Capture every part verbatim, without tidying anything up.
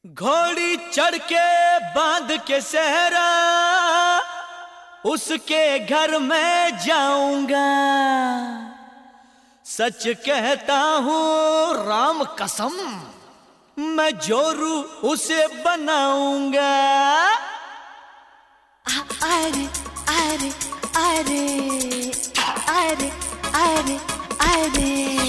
घोड़ी चढ़ के बांध के सहरा उसके घर में जाऊंगा। सच कहता हूँ राम कसम, मैं जोरू उसे बनाऊंगा। अरे अरे अरे अरे अरे अरे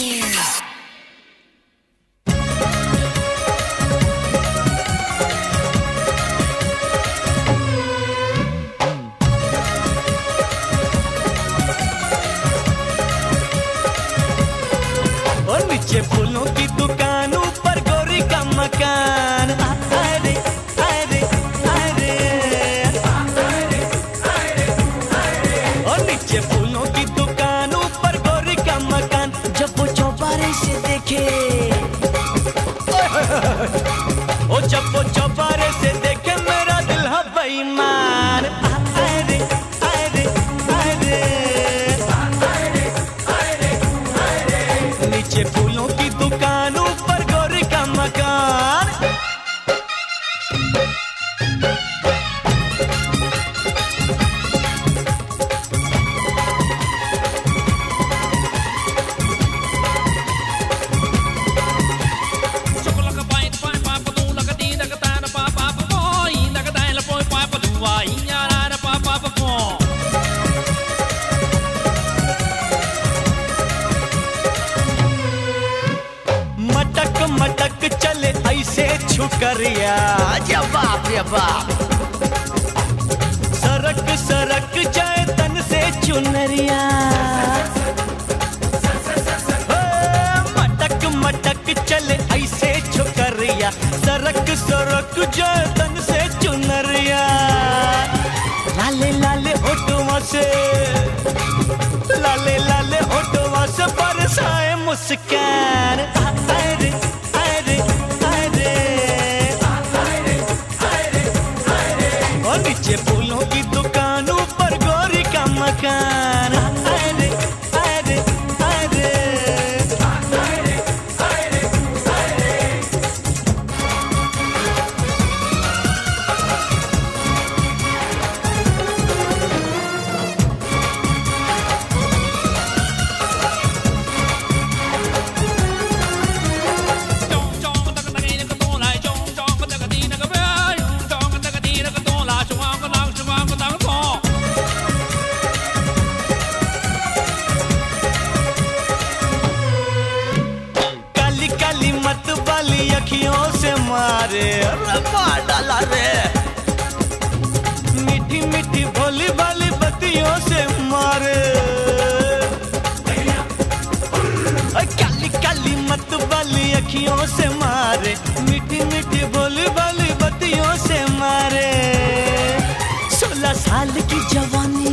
और नीचे फूलों की दुकान, ऊपर गोरी का मकान। अरे अरे अरे और नीचे फूलों की दुकान, ऊपर गोरी का मकान। जब वो चौबारे से देखे, ओ जब वो चौबारे से देखे मेरा दिल है बेईमान। अरे अरे अरे नीचे फूलों की दुकान, ऊपर गोरी का मकान। मटक मटक चले ऐसे छुकरिया, जब बाप रे बाप। सरक सरक जाए तन से चुनरिया। मटक मटक चले ऐसे छुकरिया, सरक सरक जाए तन से चुनरिया। लाले लाले होठों से, लाले लाले होठों से बरसाए मुस्कान। अरे अरे अरे और नीचे फूलों की दुकान, ऊपर गोरी का मकान। अरे अरे अरे मत वाली अखियों से मारे, मार डाला रे। मीठी मीठी भोली भाली बत्तियों से मारे। काली काली मत वाली अखियों से मारे, मीठी मीठी भोली भाली बत्तियों से मारे। सोलह साल की जवानी